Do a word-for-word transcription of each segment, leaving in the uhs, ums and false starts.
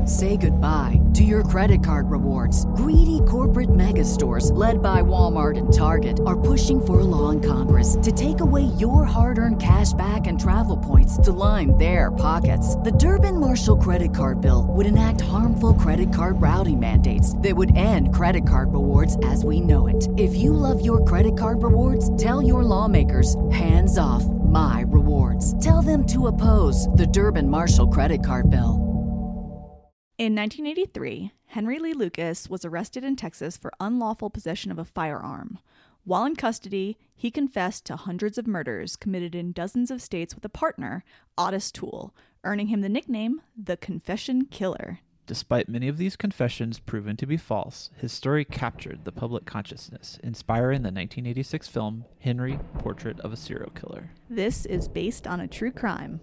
Say goodbye to your credit card rewards. Greedy corporate mega stores, led by Walmart and Target, are pushing for a law in Congress to take away your hard-earned cash back and travel points to line their pockets. The Durbin-Marshall credit card bill would enact harmful credit card routing mandates that would end credit card rewards as we know it. If you love your credit card rewards, tell your lawmakers, hands off my rewards. Tell them to oppose the Durbin-Marshall credit card bill. In nineteen eighty-three, Henry Lee Lucas was arrested in Texas for unlawful possession of a firearm. While in custody, he confessed to hundreds of murders committed in dozens of states with a partner, Otis Toole, earning him the nickname the Confession Killer. Despite many of these confessions proven to be false, his story captured the public consciousness, inspiring the nineteen eighty-six film Henry, Portrait of a Serial Killer. This is based on a true crime.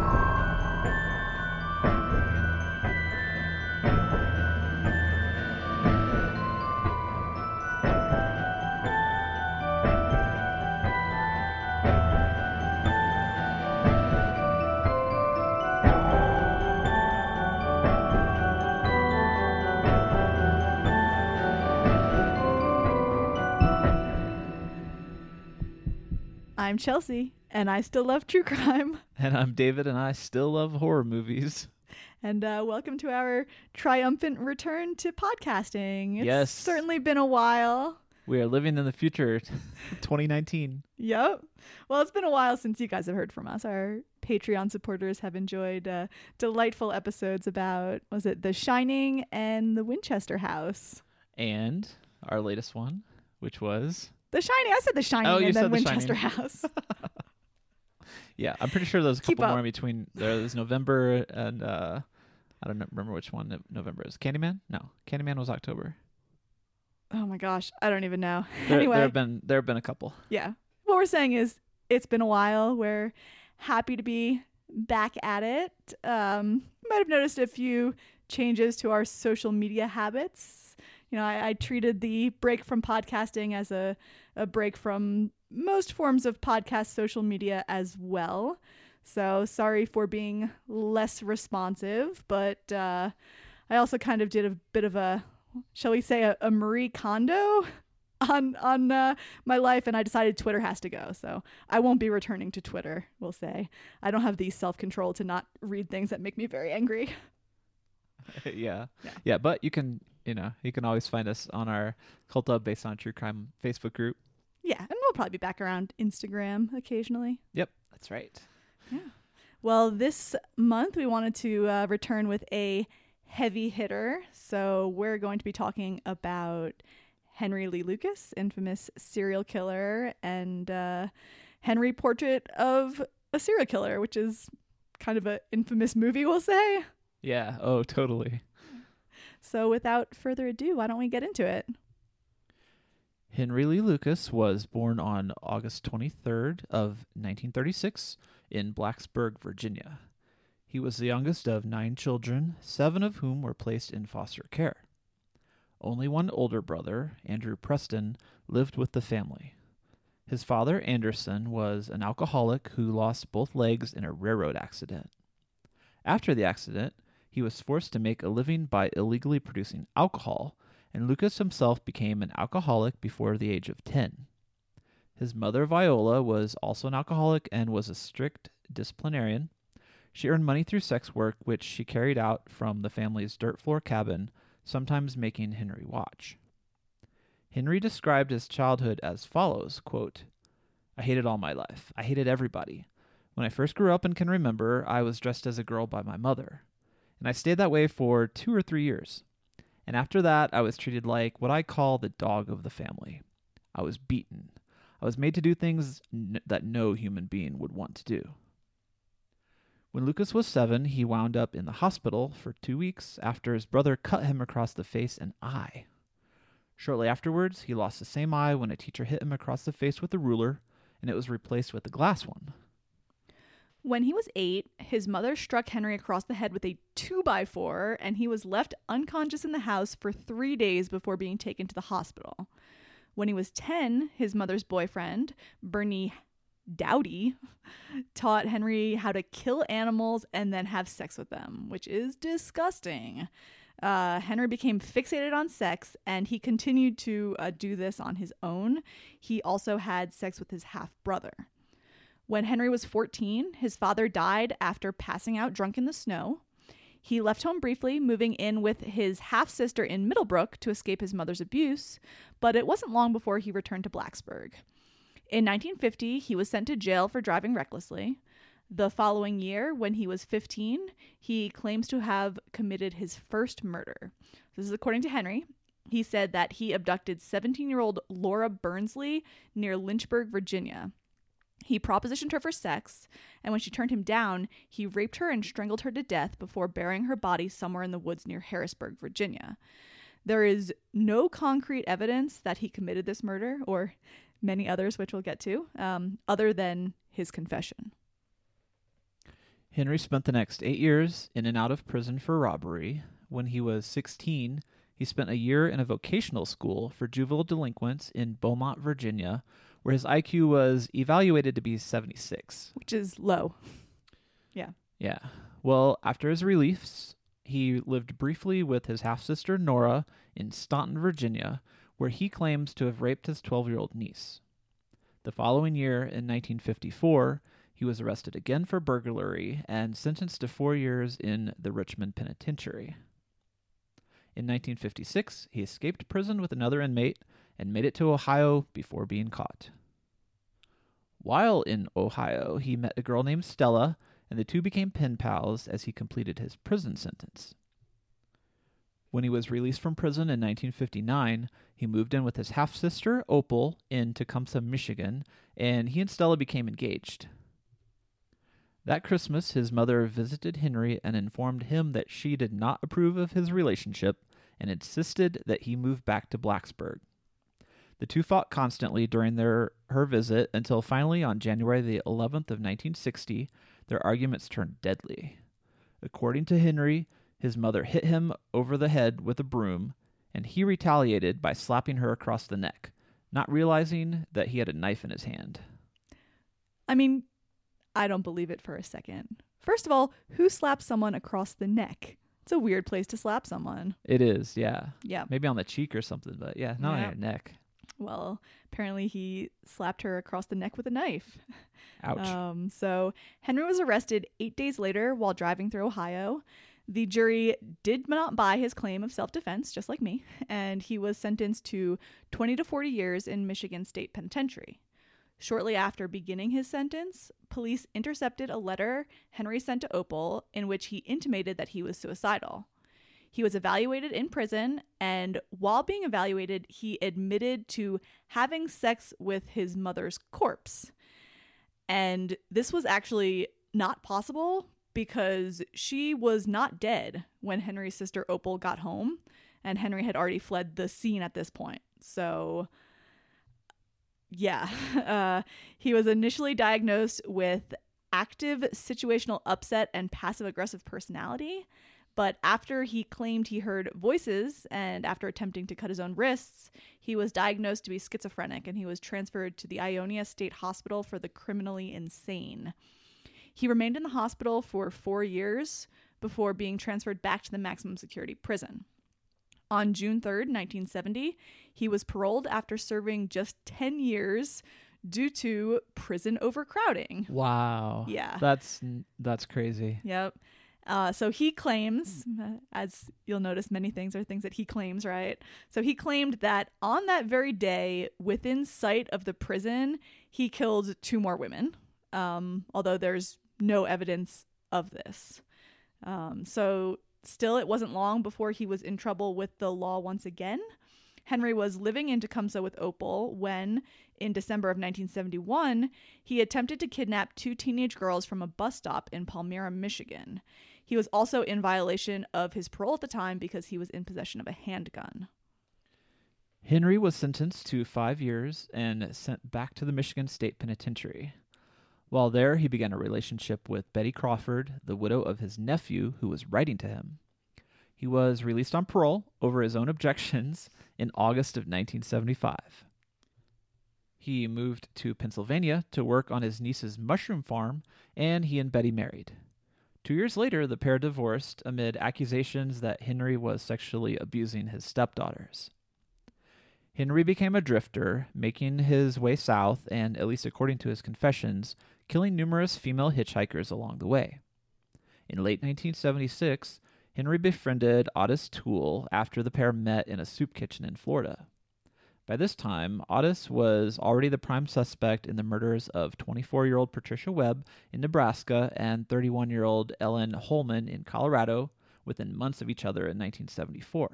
I'm Chelsea, and I still love true crime. And I'm David, and I still love horror movies. And uh, welcome to our triumphant return to podcasting. It's yes. certainly been a while. We are living in the future, twenty nineteen. Yep. Well, it's been a while since you guys have heard from us. Our Patreon supporters have enjoyed uh, delightful episodes about, was it The Shining and the Winchester House? And our latest one, which was... The Shining. I said The Shining oh, and then the Winchester Shining. House. Yeah, I'm pretty sure there's a Keep couple up. more in between. There's November and uh, I don't know, remember which one November is. Candyman? No, Candyman was October. Oh my gosh, I don't even know. There, anyway, there have been there have been a couple. Yeah, what we're saying is it's been a while. We're happy to be back at it. Um, you might have noticed a few changes to our social media habits. You know, I, I treated the break from podcasting as a, a break from most forms of podcast social media as well. So sorry for being less responsive, but uh, I also kind of did a bit of a, shall we say, a, a Marie Kondo on on uh, my life, and I decided Twitter has to go. So I won't be returning to Twitter, we'll say. I don't have the self-control to not read things that make me very angry. yeah. yeah. Yeah, but you can, you know, you can always find us on our Cult of Based on True Crime Facebook group. Yeah, and we'll probably be back around Instagram occasionally. Yep, that's right. Yeah. Well, this month we wanted to uh, return with a heavy hitter. So we're going to be talking about Henry Lee Lucas, infamous serial killer, and uh, Henry, Portrait of a Serial Killer, which is kind of an infamous movie, we'll say. Yeah, oh, totally. So without further ado, why don't we get into it? Henry Lee Lucas was born on August twenty-third of nineteen thirty-six in Blacksburg, Virginia. He was the youngest of nine children, seven of whom were placed in foster care. Only one older brother, Andrew Preston, lived with the family. His father, Anderson, was an alcoholic who lost both legs in a railroad accident. After the accident, he was forced to make a living by illegally producing alcohol, and Lucas himself became an alcoholic before the age of ten. His mother, Viola, was also an alcoholic and was a strict disciplinarian. She earned money through sex work, which she carried out from the family's dirt floor cabin, sometimes making Henry watch. Henry described his childhood as follows, quote, "I hated all my life. I hated everybody. When I first grew up and can remember, I was dressed as a girl by my mother. And I stayed that way for two or three years. And after that, I was treated like what I call the dog of the family. I was beaten. I was made to do things n- that no human being would want to do." When Lucas was seven, he wound up in the hospital for two weeks after his brother cut him across the face and eye. Shortly afterwards, he lost the same eye when a teacher hit him across the face with a ruler, and it was replaced with a glass one. When he was eight, his mother struck Henry across the head with a two by four, and he was left unconscious in the house for three days before being taken to the hospital. When he was ten, his mother's boyfriend, Bernie Dowdy, taught Henry how to kill animals and then have sex with them, which is disgusting. Uh, Henry became fixated on sex, and he continued to uh, do this on his own. He also had sex with his half-brother. When Henry was fourteen, his father died after passing out drunk in the snow. He left home briefly, moving in with his half-sister in Middlebrook to escape his mother's abuse, but it wasn't long before he returned to Blacksburg. In nineteen fifty, he was sent to jail for driving recklessly. The following year, when he was fifteen, he claims to have committed his first murder. This is according to Henry. He said that he abducted seventeen-year-old Laura Burnsley near Lynchburg, Virginia. He propositioned her for sex, and when she turned him down, he raped her and strangled her to death before burying her body somewhere in the woods near Harrisburg, Virginia. There is no concrete evidence that he committed this murder, or many others, which we'll get to, um, other than his confession. Henry spent the next eight years in and out of prison for robbery. When he was sixteen, he spent a year in a vocational school for juvenile delinquents in Beaumont, Virginia, where his I Q was evaluated to be seventy-six. Which is low. Yeah. Yeah. Well, after his release, he lived briefly with his half-sister Nora in Staunton, Virginia, where he claims to have raped his twelve-year-old niece. The following year, in nineteen fifty-four, he was arrested again for burglary and sentenced to four years in the Richmond Penitentiary. In nineteen fifty-six, he escaped prison with another inmate and made it to Ohio before being caught. While in Ohio, he met a girl named Stella, and the two became pen pals as he completed his prison sentence. When he was released from prison in nineteen fifty-nine, he moved in with his half-sister, Opal, in Tecumseh, Michigan, and he and Stella became engaged. That Christmas, his mother visited Henry and informed him that she did not approve of his relationship and insisted that he move back to Blacksburg. The two fought constantly during their her visit until finally on January the eleventh of nineteen sixty, their arguments turned deadly. According to Henry, his mother hit him over the head with a broom, and he retaliated by slapping her across the neck, not realizing that he had a knife in his hand. I mean, I don't believe it for a second. First of all, who slaps someone across the neck? It's a weird place to slap someone. It is, yeah. Yeah. Maybe on the cheek or something, but yeah, not Yeah. on your neck. Well, apparently he slapped her across the neck with a knife. Ouch. Um, so Henry was arrested eight days later while driving through Ohio. The jury did not buy his claim of self-defense, just like me, and he was sentenced to twenty to forty years in Michigan State Penitentiary. Shortly after beginning his sentence, police intercepted a letter Henry sent to Opal in which he intimated that he was suicidal. He was evaluated in prison, and while being evaluated, he admitted to having sex with his mother's corpse. And this was actually not possible because she was not dead when Henry's sister Opal got home, and Henry had already fled the scene at this point. So, yeah, uh, he was initially diagnosed with active situational upset and passive-aggressive personality. But after he claimed he heard voices and after attempting to cut his own wrists, he was diagnosed to be schizophrenic, and he was transferred to the Ionia State Hospital for the criminally insane. He remained in the hospital for four years before being transferred back to the maximum security prison. On June third, nineteen seventy, he was paroled after serving just ten years due to prison overcrowding. Wow. Yeah. That's that's crazy. Yep. Uh, so he claims, as you'll notice, many things are things that he claims, right? So he claimed that on that very day, within sight of the prison, he killed two more women, um, although there's no evidence of this. Um, so still, it wasn't long before he was in trouble with the law once again. Henry was living in Tecumseh with Opal when, in December of nineteen seventy-one, he attempted to kidnap two teenage girls from a bus stop in Palmyra, Michigan. He was also in violation of his parole at the time because he was in possession of a handgun. Henry was sentenced to five years and sent back to the Michigan State Penitentiary. While there, he began a relationship with Betty Crawford, the widow of his nephew who was writing to him. He was released on parole over his own objections in August of nineteen seventy-five. He moved to Pennsylvania to work on his niece's mushroom farm, and he and Betty married. Two years later, the pair divorced amid accusations that Henry was sexually abusing his stepdaughters. Henry became a drifter, making his way south and, at least according to his confessions, killing numerous female hitchhikers along the way. In late nineteen seventy-six, Henry befriended Otis Toole after the pair met in a soup kitchen in Florida. By this time, Otis was already the prime suspect in the murders of twenty-four-year-old Patricia Webb in Nebraska and thirty-one-year-old Ellen Holman in Colorado within months of each other in nineteen seventy-four.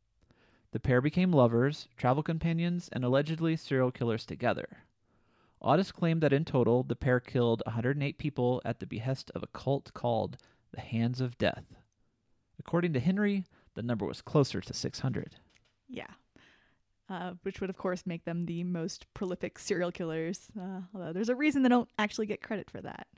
The pair became lovers, travel companions, and allegedly serial killers together. Otis claimed that in total, the pair killed one hundred eight people at the behest of a cult called the Hands of Death. According to Henry, the number was closer to six hundred. Yeah. Uh, which would, of course, make them the most prolific serial killers, uh, although there's a reason they don't actually get credit for that.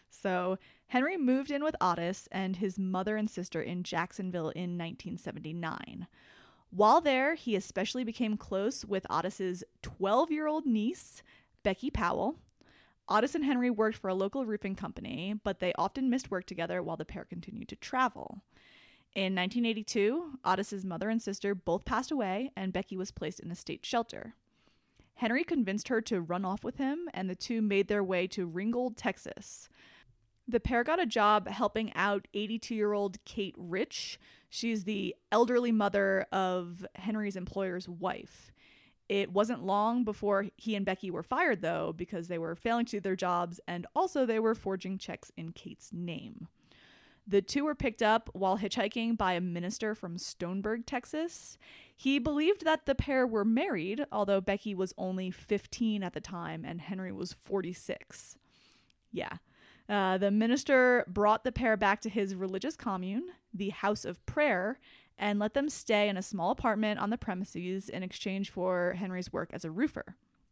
So Henry moved in with Otis and his mother and sister in Jacksonville in nineteen seventy-nine. While there, he especially became close with Otis's twelve-year-old niece, Becky Powell. Otis and Henry worked for a local roofing company, but they often missed work together while the pair continued to travel. In nineteen eighty-two, Otis's mother and sister both passed away, and Becky was placed in a state shelter. Henry convinced her to run off with him, and the two made their way to Ringgold, Texas. The pair got a job helping out eighty-two-year-old Kate Rich. She's the elderly mother of Henry's employer's wife. It wasn't long before he and Becky were fired, though, because they were failing to do their jobs, and also they were forging checks in Kate's name. The two were picked up while hitchhiking by a minister from Stoneburg, Texas. He believed that the pair were married, although Becky was only fifteen at the time and Henry was forty-six. Yeah. Uh, the minister brought the pair back to his religious commune, the House of Prayer, and let them stay in a small apartment on the premises in exchange for Henry's work as a roofer.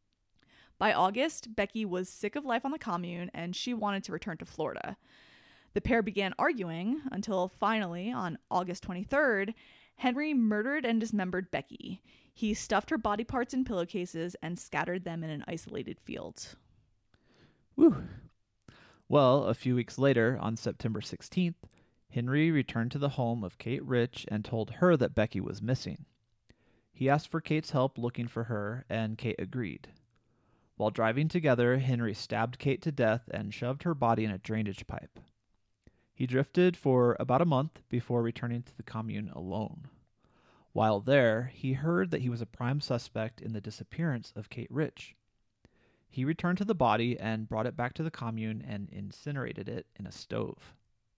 By August, Becky was sick of life on the commune and she wanted to return to Florida. The pair began arguing until finally, on August twenty-third, Henry murdered and dismembered Becky. He stuffed her body parts in pillowcases and scattered them in an isolated field. Woo. Well, a few weeks later, on September sixteenth, Henry returned to the home of Kate Rich and told her that Becky was missing. He asked for Kate's help looking for her, and Kate agreed. While driving together, Henry stabbed Kate to death and shoved her body in a drainage pipe. He drifted for about a month before returning to the commune alone. While there, he heard that he was a prime suspect in the disappearance of Kate Rich. He returned to the body and brought it back to the commune and incinerated it in a stove.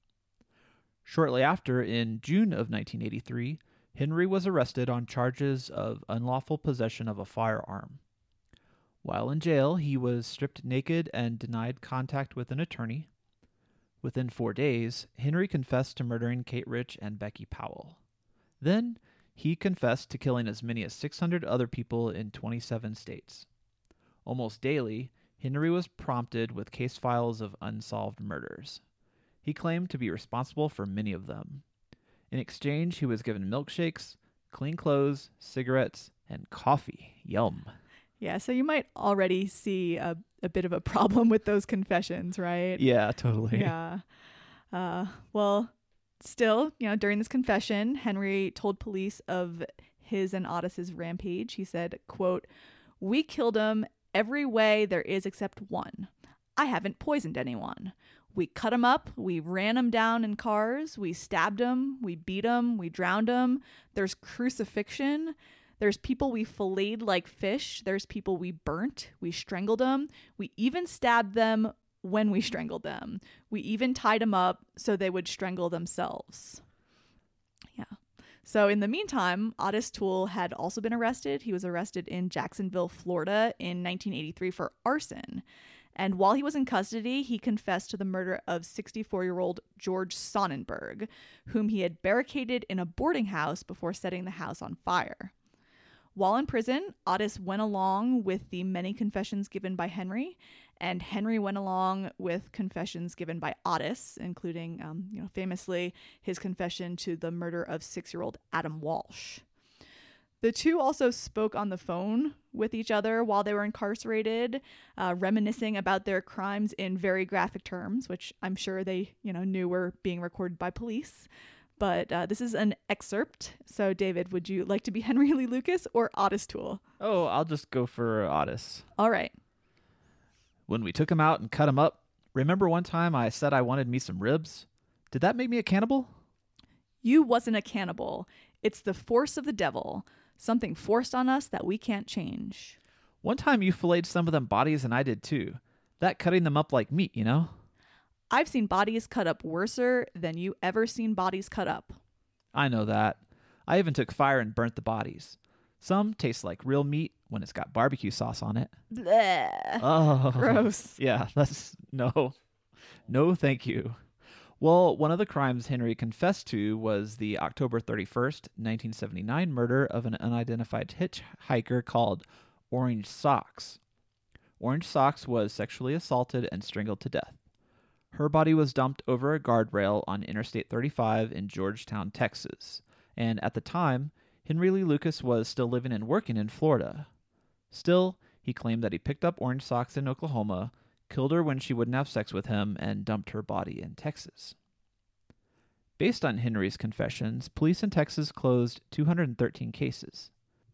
Shortly after, in June of nineteen eighty-three, Henry was arrested on charges of unlawful possession of a firearm. While in jail, he was stripped naked and denied contact with an attorney. Within four days, Henry confessed to murdering Kate Rich and Becky Powell. Then, he confessed to killing as many as six hundred other people in twenty-seven states. Almost daily, Henry was prompted with case files of unsolved murders. He claimed to be responsible for many of them. In exchange, he was given milkshakes, clean clothes, cigarettes, and coffee. Yum. Yeah, so you might already see a, a bit of a problem with those confessions, right? Yeah, totally. Yeah. Uh, well, still, you know, during this confession, Henry told police of his and Otis's rampage. He said, quote, "We killed him every way there is except one. I haven't poisoned anyone. We cut him up. We ran him down in cars. We stabbed him. We beat him. We drowned him. There's crucifixion. There's people we filleted like fish. There's people we burnt. We strangled them. We even stabbed them when we strangled them. We even tied them up so they would strangle themselves." Yeah. So in the meantime, Otis Toole had also been arrested. He was arrested in Jacksonville, Florida in nineteen eighty-three for arson. And while he was in custody, he confessed to the murder of sixty-four-year-old George Sonnenberg, whom he had barricaded in a boarding house before setting the house on fire. While in prison, Otis went along with the many confessions given by Henry, and Henry went along with confessions given by Otis, including, um, you know, famously his confession to the murder of six-year-old Adam Walsh. The two also spoke on the phone with each other while they were incarcerated, uh, reminiscing about their crimes in very graphic terms, which I'm sure they, you know, knew were being recorded by police. But uh, this is an excerpt. So, David, would you like to be Henry Lee Lucas or Otis Toole? Oh, I'll just go for Otis. All right. When we took him out and cut him up, remember one time I said I wanted me some ribs? Did that make me a cannibal? You wasn't a cannibal. It's the force of the devil. Something forced on us that we can't change. One time you filleted some of them bodies and I did too. That cutting them up like meat, you know? I've seen bodies cut up worser than you ever seen bodies cut up. I know that. I even took fire and burnt the bodies. Some taste like real meat when it's got barbecue sauce on it. Bleh. Oh. Gross. Yeah, that's no. No, thank you. Well, one of the crimes Henry confessed to was the October thirty-first, nineteen seventy-nine murder of an unidentified hitchhiker called Orange Socks. Orange Socks was sexually assaulted and strangled to death. Her body was dumped over a guardrail on Interstate thirty-five in Georgetown, Texas. And at the time, Henry Lee Lucas was still living and working in Florida. Still, he claimed that he picked up Orange Socks in Oklahoma, killed her when she wouldn't have sex with him, and dumped her body in Texas. Based on Henry's confessions, police in Texas closed two hundred thirteen cases.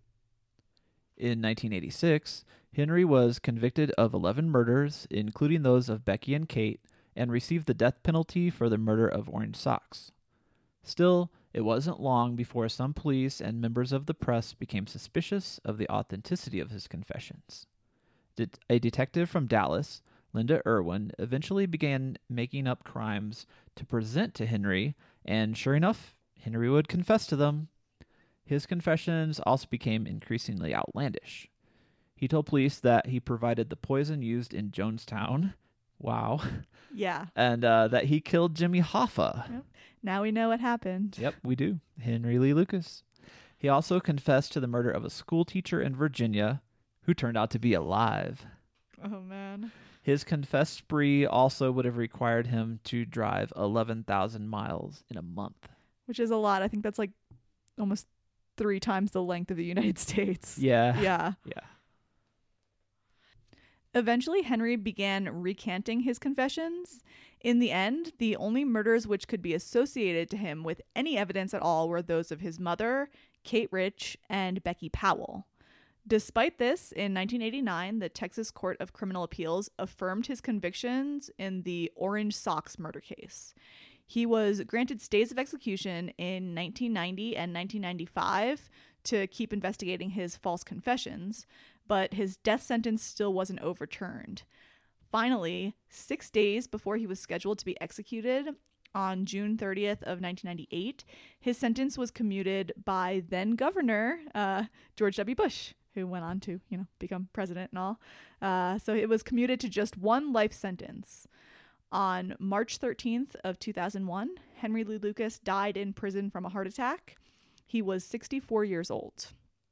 In nineteen eighty-six, Henry was convicted of eleven murders, including those of Becky and Kate, and received the death penalty for the murder of Orange Socks. Still, it wasn't long before some police and members of the press became suspicious of the authenticity of his confessions. De- a detective from Dallas, Linda Irwin, eventually began making up crimes to present to Henry, and sure enough, Henry would confess to them. His confessions also became increasingly outlandish. He told police that he provided the poison used in Jonestown. Wow. Yeah. And uh, that he killed Jimmy Hoffa. Yep. Now we know what happened. Yep, we do. Henry Lee Lucas. He also confessed to the murder of a school teacher in Virginia who turned out to be alive. Oh, man. His confess spree also would have required him to drive eleven thousand miles in a month. Which is a lot. I think that's like almost three times the length of the United States. Yeah. Yeah. Yeah. Eventually, Henry began recanting his confessions. In the end, the only murders which could be associated to him with any evidence at all were those of his mother, Kate Rich, and Becky Powell. Despite this, in nineteen eighty-nine, the Texas Court of Criminal Appeals affirmed his convictions in the Orange Socks murder case. He was granted stays of execution in nineteen ninety and nineteen ninety-five to keep investigating his false confessions, but his death sentence still wasn't overturned. Finally, six days before he was scheduled to be executed, on June thirtieth of nineteen ninety-eight, his sentence was commuted by then Governor uh, George W. Bush, who went on to, you know, become president and all. Uh, so it was commuted to just one life sentence. On March thirteenth of two thousand one, Henry Lee Lucas died in prison from a heart attack. He was sixty-four years old.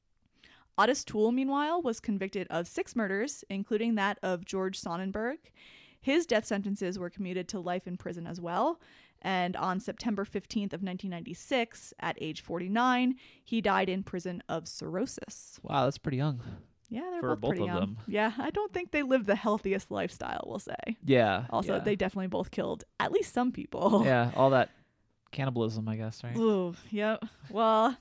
Otis Toole, meanwhile, was convicted of six murders, including that of George Sonnenberg. His death sentences were commuted to life in prison as well. And on September fifteenth of nineteen ninety-six, at age forty-nine, he died in prison of cirrhosis. Wow, that's pretty young. Yeah, they're For both, both pretty of young. them. Yeah, I don't think they lived the healthiest lifestyle, we'll say. Yeah. Also, yeah. they definitely both killed at least some people. Yeah, all that cannibalism, I guess, right? Ooh, yep. Well,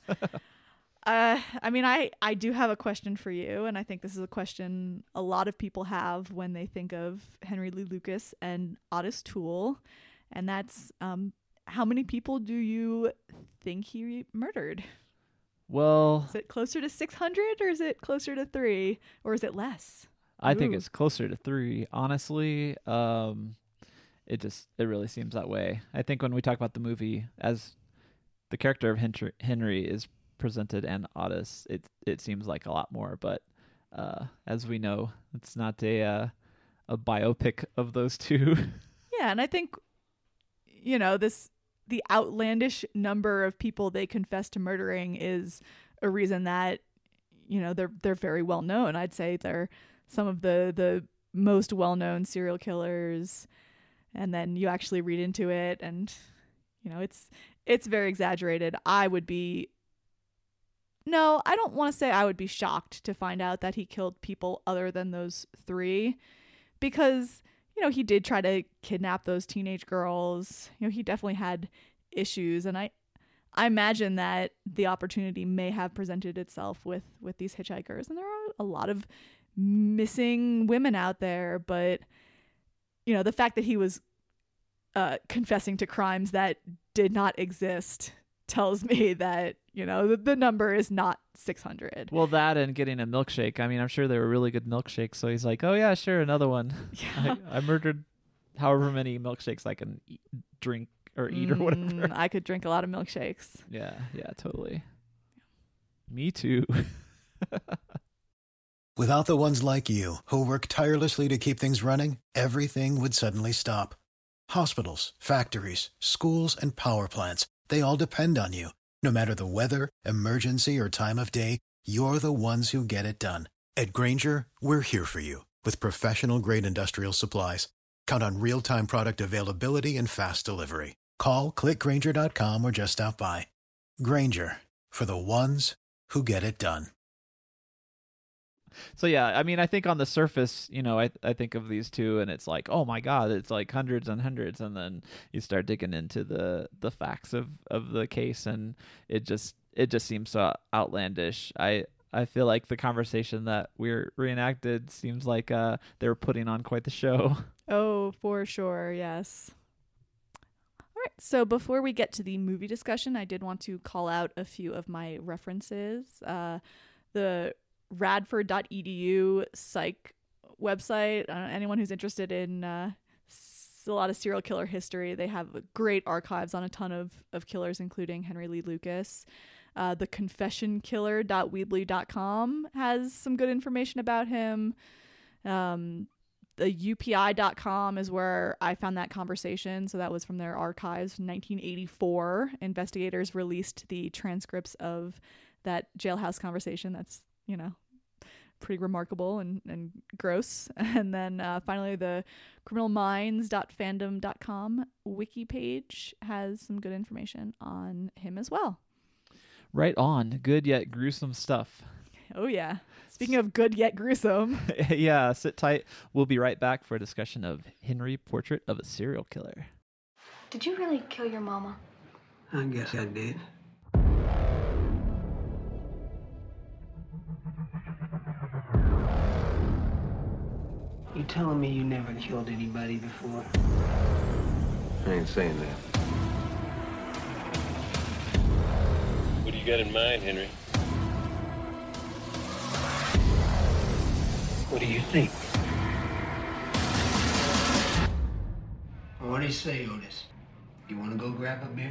uh, I mean, I, I do have a question for you, and I think this is a question a lot of people have when they think of Henry Lee Lucas and Otis Toole, and that's um, how many people do you think he murdered? Well, Is it closer to six hundred, or is it closer to three, or is it less? I think Ooh. it's closer to three. Honestly, um, it just it really seems that way. I think when we talk about the movie, as the character of Henry, Henry is presented and Otis, it it seems like a lot more. But uh, as we know, it's not a uh, a biopic of those two. Yeah, and I think, you know, this the outlandish number of people they confess to murdering is a reason that, you know, they're they're very well known. I'd say they're some of the the most well known serial killers, and then you actually read into it, and you know, it's it's very exaggerated. I would be no, I don't want to say I would be shocked to find out that he killed people other than those three, because, you know, he did try to kidnap those teenage girls. You know, he definitely had issues, and I I imagine that the opportunity may have presented itself with with these hitchhikers, and there are a lot of missing women out there, but you know, the fact that he was uh, confessing to crimes that did not exist tells me that, you know, the, the number is not six hundred. Well, that and getting a milkshake. I mean, I'm sure they were really good milkshakes. So he's like, oh, yeah, sure, another one. Yeah. I, I murdered however many milkshakes I can eat, drink or eat Mm, or whatever. I could drink a lot of milkshakes. Yeah, yeah, totally. Me too. Without the ones like you, who work tirelessly to keep things running, everything would suddenly stop. Hospitals, factories, schools, and power plants, they all depend on you. No matter the weather, emergency, or time of day, you're the ones who get it done. At Grainger, we're here for you with professional-grade industrial supplies. Count on real-time product availability and fast delivery. Call, click Grainger dot com, or just stop by. Grainger, for the ones who get it done. So yeah, I mean, I think on the surface, you know, I I think of these two, and it's like, oh my God, it's like hundreds and hundreds, and then you start digging into the the facts of of the case, and it just it just seems so outlandish. I I feel like the conversation that we're reenacted seems like uh they were putting on quite the show. Oh, for sure, yes. All right, so before we get to the movie discussion, I did want to call out a few of my references. Uh, the radford dot e d u psych website, uh, anyone who's interested in uh, s- a lot of serial killer history, they have great archives on a ton of, of killers, including Henry Lee Lucas. Uh, the confession killer dot weebly dot com has some good information about him. Um, the U P I dot com is where I found that conversation. So that was from their archives. nineteen eighty-four, investigators released the transcripts of that jailhouse conversation. That's, you know, pretty remarkable and, and gross. And then uh, finally, the criminal minds dot fandom dot com wiki page has some good information on him as well. Right on. Good yet gruesome stuff. Oh, yeah. Speaking of good yet gruesome. Yeah, sit tight. We'll be right back for a discussion of Henry, Portrait of a Serial Killer. Did you really kill your mama? I guess I did. You telling me you never killed anybody before? I ain't saying that. What do you got in mind, Henry? What do you think? What do you say, Otis? You want to go grab a beer?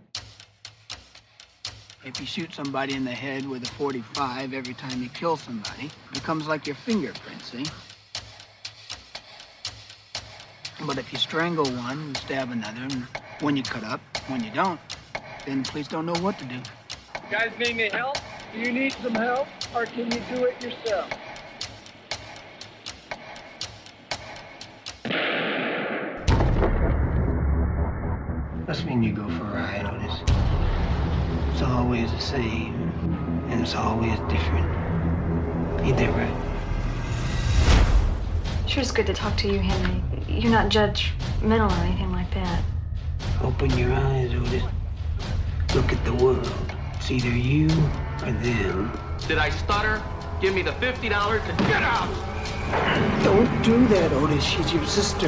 If you shoot somebody in the head with a forty-five every time you kill somebody, it becomes like your fingerprint, see? But if you strangle one and stab another, and when you cut up, when you don't, then the police don't know what to do. You guys need any help? Do you need some help, or can you do it yourself? Must mean you go for a ride, Otis. It's always the same, and it's always different. Ain't that right? Sure, it's good to talk to you, Henry. You're not judgmental or anything like that. Open your eyes, Otis. Look at the world. It's either you or them. Did I stutter? Give me the fifty dollars and get out! Don't do that, Otis. She's your sister.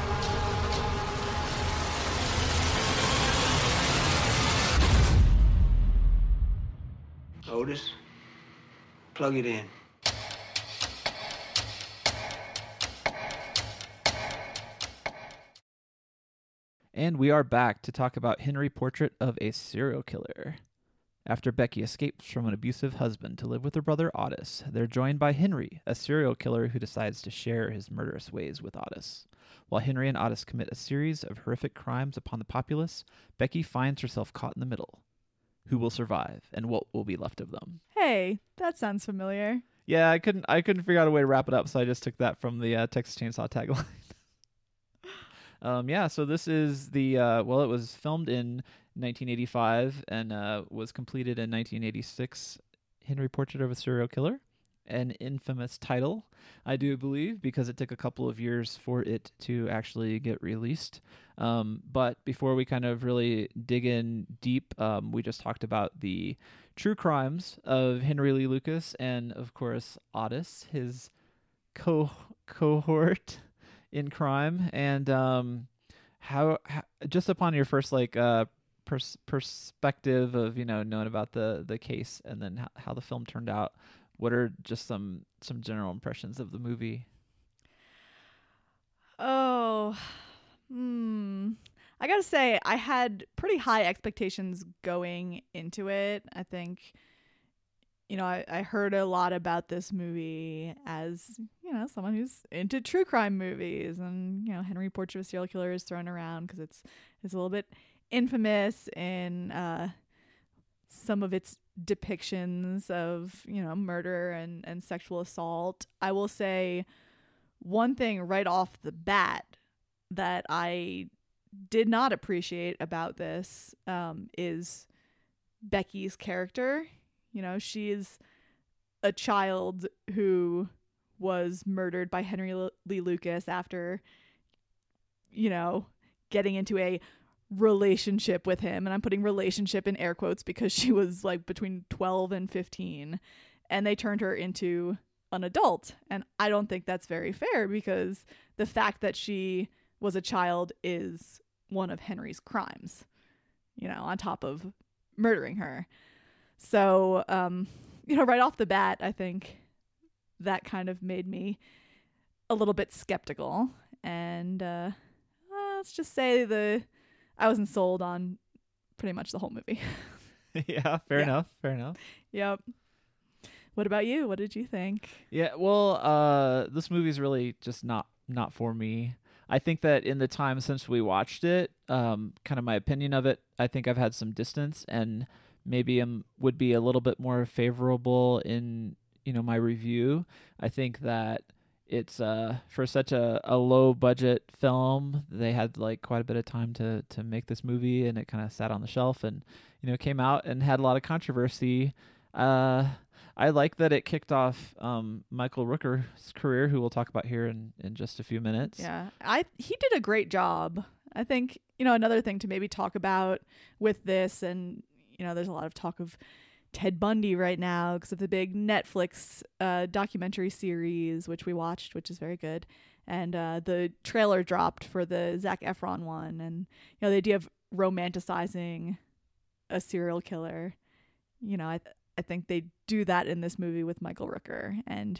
Otis, plug it in. And we are back to talk about Henry, Portrait of a Serial Killer. After Becky escapes from an abusive husband to live with her brother Otis, they're joined by Henry, a serial killer who decides to share his murderous ways with Otis. While Henry and Otis commit a series of horrific crimes upon the populace, Becky finds herself caught in the middle. Who will survive, and what will be left of them? Hey, that sounds familiar. Yeah, I couldn't I couldn't figure out a way to wrap it up, so I just took that from the uh, Texas Chainsaw tagline. um, yeah, so this is the, uh, well, it was filmed in nineteen eighty-five and uh, was completed in nineteen eighty-six Henry Portrait of a Serial Killer, an infamous title, I do believe, because it took a couple of years for it to actually get released. Um, but before we kind of really dig in deep, um, we just talked about the true crimes of Henry Lee Lucas and, of course, Otis, his co- cohort in crime. And um, how, how, just upon your first like uh, pers- perspective of, you know, knowing about the, the case and then how, how the film turned out, what are just some some general impressions of the movie? Oh, hmm. I gotta say, I had pretty high expectations going into it. I think, you know, I, I heard a lot about this movie as, you know, someone who's into true crime movies, and, you know, Henry Portrait of a Serial Killer is thrown around because it's it's a little bit infamous in uh, some of its depictions of, you know, murder and, and sexual assault. I will say one thing right off the bat that I did not appreciate about this um, is Becky's character. You know, she's a child who was murdered by Henry L- Lee Lucas after, you know, getting into a relationship with him, and I'm putting relationship in air quotes because she was like between twelve and fifteen, and they turned her into an adult. And I don't think that's very fair, because the fact that she was a child is one of Henry's crimes, you know, on top of murdering her. So um you know, right off the bat, I think that kind of made me a little bit skeptical, and uh well, let's just say the I wasn't sold on pretty much the whole movie. Yeah, fair Yeah. enough. Fair enough. Yep. What about you? What did you think? Yeah, well, uh, this movie's really just not not for me. I think that in the time since we watched it, um, kind of my opinion of it, I think I've had some distance, and maybe um would be a little bit more favorable in, you know, my review. I think that it's uh for such a, a low budget film, they had like quite a bit of time to to make this movie, and it kind of sat on the shelf and, you know, came out and had a lot of controversy. Uh, I like that it kicked off um, Michael Rooker's career, who we'll talk about here in, in just a few minutes. Yeah, I he did a great job. I think, you know, another thing to maybe talk about with this, and, you know, there's a lot of talk of Ted Bundy right now because of the big Netflix uh, documentary series, which we watched, which is very good. And uh, the trailer dropped for the Zac Efron one. And, you know, the idea of romanticizing a serial killer, you know, I, th- I think they do that in this movie with Michael Rooker. And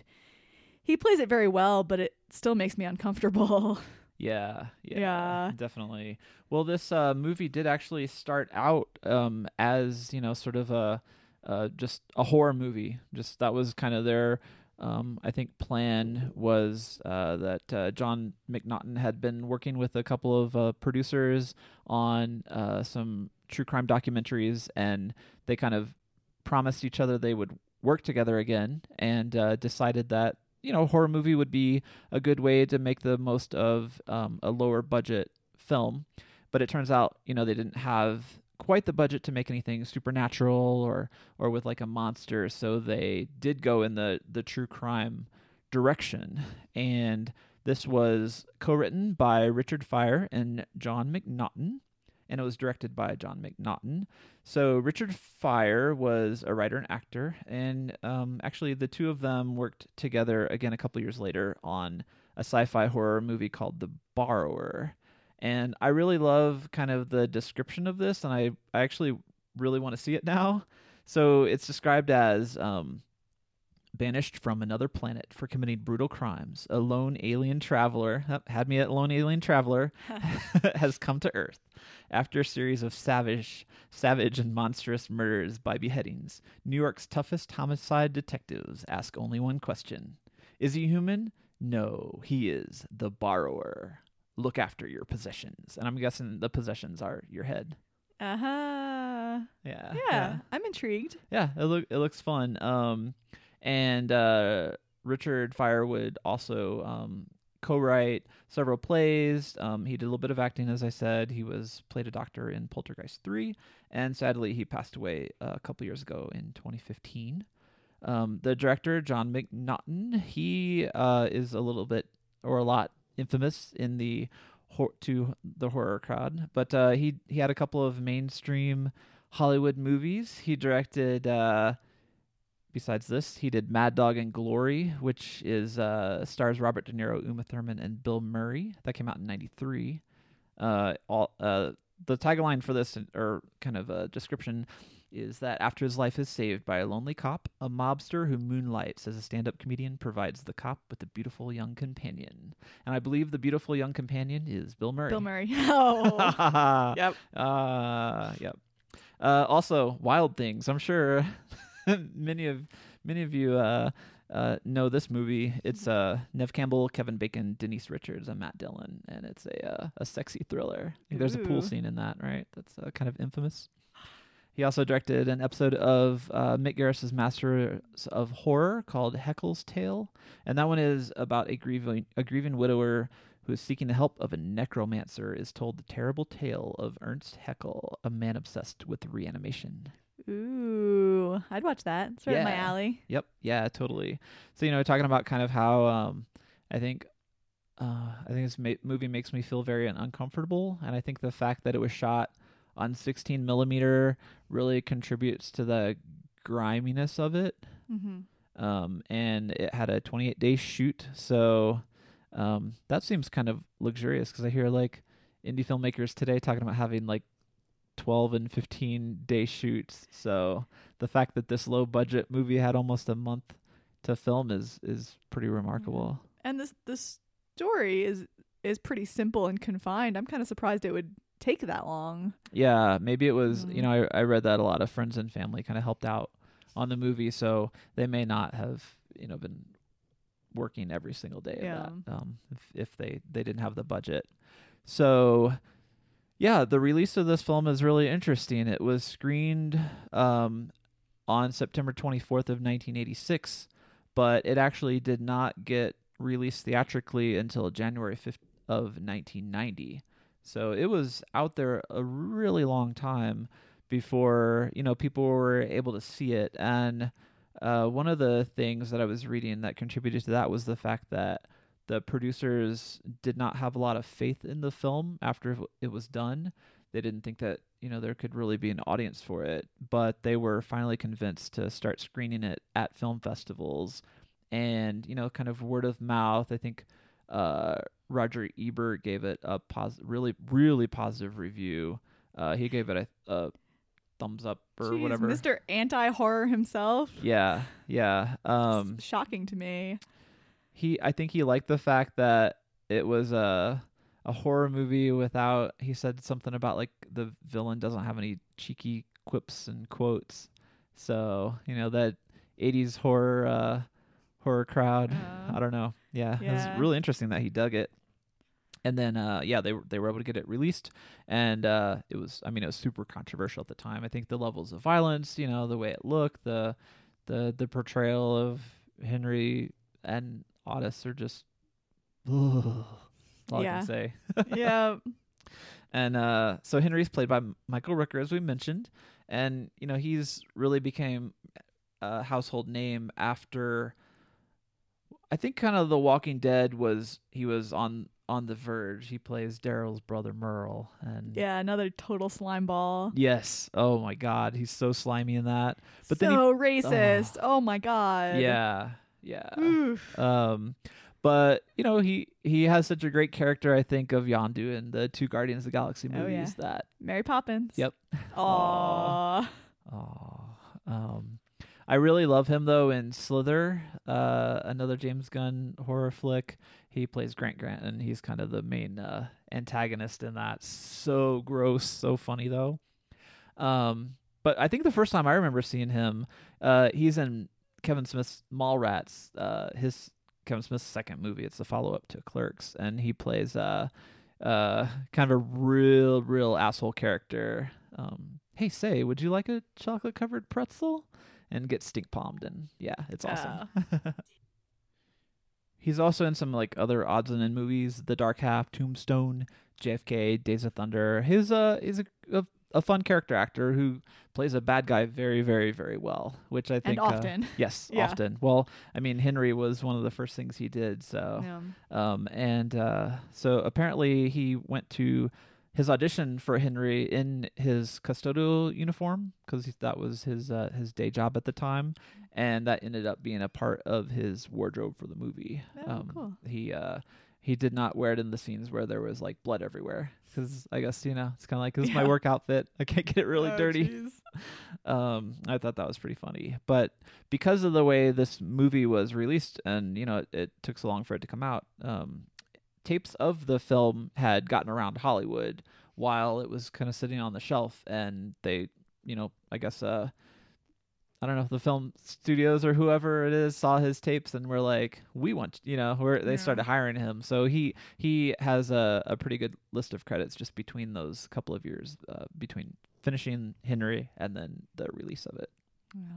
he plays it very well, but it still makes me uncomfortable. Yeah, yeah, Yeah. definitely. Well, this uh, movie did actually start out um, as, you know, sort of a uh, just a horror movie. Just that was kind of their, um, I think, plan was uh, that uh, John McNaughton had been working with a couple of uh, producers on uh, some true crime documentaries, and they kind of promised each other they would work together again, and uh, decided that, you know, horror movie would be a good way to make the most of um, a lower budget film. But it turns out, you know, they didn't have quite the budget to make anything supernatural or or with like a monster, so they did go in the the true crime direction. And this was co-written by Richard Fire and John McNaughton, and it was directed by John McNaughton. So Richard Fire was a writer and actor, and um, actually the two of them worked together again a couple years later on a sci-fi horror movie called The Borrower. And I really love kind of the description of this, and I, I actually really want to see it now. So it's described as um, banished from another planet for committing brutal crimes, a lone alien traveler, oh, had me at lone alien traveler, has come to Earth after a series of savage, savage and monstrous murders by beheadings. New York's toughest homicide detectives ask only one question. Is he human? No, he is the borrower. Look after your possessions. And I'm guessing the possessions are your head. Uh-huh. Yeah. Yeah, Yeah. I'm intrigued. Yeah, it look it looks fun. Um, and uh, Richard Fire would also um, co-write several plays. Um, he did a little bit of acting, as I said. He was played a doctor in Poltergeist three, and sadly he passed away a couple years ago in twenty fifteen. Um, the director, John McNaughton, he uh, is a little bit or a lot infamous in the hor- to the horror crowd, but uh, he he had a couple of mainstream Hollywood movies. He directed. Uh, besides this, he did Mad Dog and Glory, which is uh, stars Robert De Niro, Uma Thurman, and Bill Murray. That came out in ninety-three. Uh, all uh, the tagline for this, or kind of a description, is that after his life is saved by a lonely cop, a mobster who moonlights as a stand-up comedian provides the cop with a beautiful young companion. And I believe the beautiful young companion is Bill Murray. Bill Murray. Oh. Yep. Uh, yep. Uh, also, Wild Things. I'm sure many of many of you uh, uh, know this movie. It's uh, Nev Campbell, Kevin Bacon, Denise Richards, and Matt Dillon, and it's a uh, a sexy thriller. I think there's a pool Ooh. scene in that, right? That's uh, kind of infamous. He also directed an episode of uh, Mick Garris's Masters of Horror called Heckle's Tale, and that one is about a grieving a grieving widower who is seeking the help of a necromancer is told the terrible tale of Ernst Haeckel, a man obsessed with reanimation. Ooh, I'd watch that. It's right in my Yeah. alley. Yep, yeah, totally. So, you know, talking about kind of how um, I think uh, I think this ma- movie makes me feel very un- uncomfortable, and I think the fact that it was shot on sixteen millimeter really contributes to the griminess of it. Mm-hmm. Um, and it had a twenty-eight day shoot, so um, that seems kind of luxurious because I hear like indie filmmakers today talking about having like twelve and fifteen day shoots. So the fact that this low budget movie had almost a month to film is is pretty remarkable. Yeah. And this this story is is pretty simple and confined. I'm kind of surprised it would take that long. Yeah, maybe it was, Mm. you know, I, I read that a lot of friends and family kind of helped out on the movie, so they may not have, you know, been working every single day Yeah. of that um, if, if they, they didn't have the budget. So, yeah, the release of this film is really interesting. It was screened um, on September twenty-fourth of nineteen eighty-six, but it actually did not get released theatrically until January fifth of nineteen ninety. So it was out there a really long time before, you know, people were able to see it. And uh, one of the things that I was reading that contributed to that was the fact that the producers did not have a lot of faith in the film after it was done. They didn't think that, you know, there could really be an audience for it, but they were finally convinced to start screening it at film festivals and, you know, kind of word of mouth. I think uh, Roger Ebert gave it a pos- really, really positive review. Uh, he gave it a, a thumbs up or Jeez, whatever. Mister Anti-Horror himself. Yeah, yeah. Um, It's shocking to me. he, I think he liked the fact that it was a a horror movie without. He said something about like the villain doesn't have any cheeky quips and quotes. So you know that eighties horror uh, horror crowd. Uh, I don't know. Yeah, yeah. it was really interesting that he dug it. And then, uh, yeah, they they were able to get it released, and uh, it was, I mean, it was super controversial at the time. I think the levels of violence, you know, the way it looked, the the the portrayal of Henry and Otis are just, ugh, all Yeah. I can say. Yeah. And uh, so Henry's played by Michael Rooker, as we mentioned, and you know he's really became a household name after. I think kind of The Walking Dead was he was on on the verge. He plays Daryl's brother Merle, and Yeah, another total slime ball. yes, oh my God, he's so slimy in that. But then so he, racist. Oh. my god. yeah, yeah. Oof. Um, but you know he he has such a great character. I think of Yondu in the two Guardians of the Galaxy Oh, yeah. movies. That Mary Poppins. yep. Aww. Oh, um, I really love him though in Slither, uh, another James Gunn horror flick. He plays Grant Grant, and he's kind of the main uh, antagonist in that. So gross, so funny though. Um, but I think the first time I remember seeing him, uh, he's in Kevin Smith's Mallrats, uh, his Kevin Smith's second movie. It's the follow-up to Clerks, and he plays uh, uh, kind of a real, real asshole character. Um, hey, say, would you like a chocolate-covered pretzel? And get stink palmed, and yeah, it's awesome. He's also in some like other odds and ends movies: The Dark Half, Tombstone, J F K, Days of Thunder. His uh is a, a a fun character actor who plays a bad guy very, very, very well, which I think And often. Uh, yes, Yeah. often. Well, I mean, Henry was one of the first things he did. So, Yeah. um, and uh, so apparently he went to his audition for Henry in his custodial uniform because that was his uh, his day job at the time, and that ended up being a part of his wardrobe for the movie. Oh, um, cool. He uh, he did not wear it in the scenes where there was like blood everywhere because I guess you know it's kind of like this is my Yeah. work outfit. I can't get it really Oh, dirty. jeez. Um, I thought that was pretty funny, but because of the way this movie was released, and you know it, it took so long for it to come out. Um, tapes of the film had gotten around Hollywood while it was kind of sitting on the shelf, and they, you know, I guess, uh, I don't know, the film studios or whoever it is saw his tapes and were like, we want, you know, where they Yeah. started hiring him. So he he has a, a pretty good list of credits just between those couple of years, uh, between finishing Henry and then the release of it. Yeah.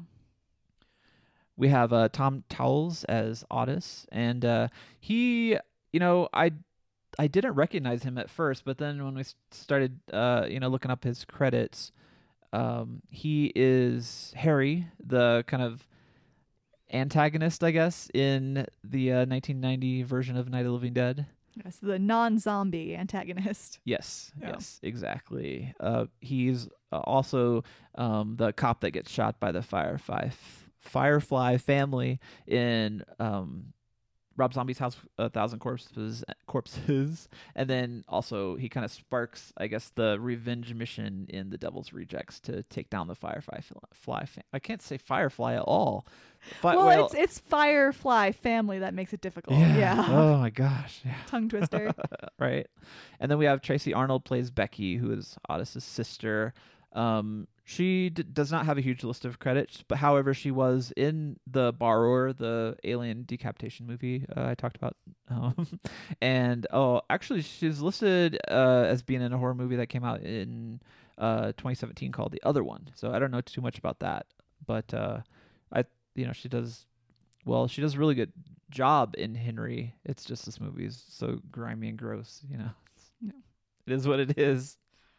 We have uh, Tom Towles as Otis, and uh, he, you know, I I didn't recognize him at first, but then when we s- started, uh, you know, looking up his credits, um, he is Harry, the kind of antagonist, I guess, in the uh, nineteen ninety version of Night of the Living Dead. Yes, the non-zombie antagonist. Yes, Yeah. yes, exactly. Uh, he's uh, also um, the cop that gets shot by the Firefly Firefly family in um, Rob Zombie's House, A Thousand Corpses, corpses, and then also he kind of sparks, I guess, the revenge mission in The Devil's Rejects to take down the Firefly fly. Fam- I can't say Firefly at all. Fi- Well, it's it's Firefly family that makes it difficult. yeah. Yeah. Oh my gosh. Yeah. Tongue twister. Right. And then we have Tracy Arnold plays Becky, who is Otis's sister. Um, she d- does not have a huge list of credits, but however, she was in The Borrower, the alien decapitation movie uh, I talked about. Um, and oh, actually, she's listed uh, as being in a horror movie that came out in uh, twenty seventeen called The Other One. So I don't know too much about that, but uh, I, you know, she does well. She does a really good job in Henry. It's just this movie is so grimy and gross. You know, Yeah. it is what it is.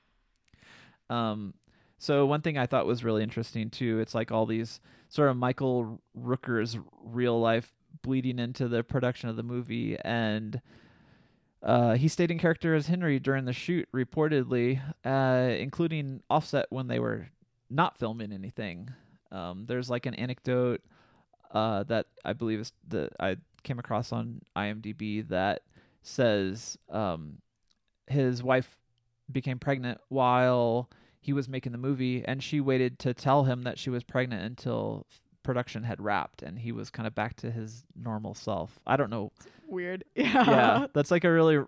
Um, so one thing I thought was really interesting too, it's like all these sort of Michael Rooker's real life bleeding into the production of the movie, and uh, he stayed in character as Henry during the shoot, reportedly, uh, including offset when they were not filming anything. Um, there's like an anecdote uh, that I believe is that I came across on IMDb that says um, his wife became pregnant while he was making the movie, and she waited to tell him that she was pregnant until production had wrapped, and he was kind of back to his normal self. I don't know. Weird. Yeah. Yeah, that's like a really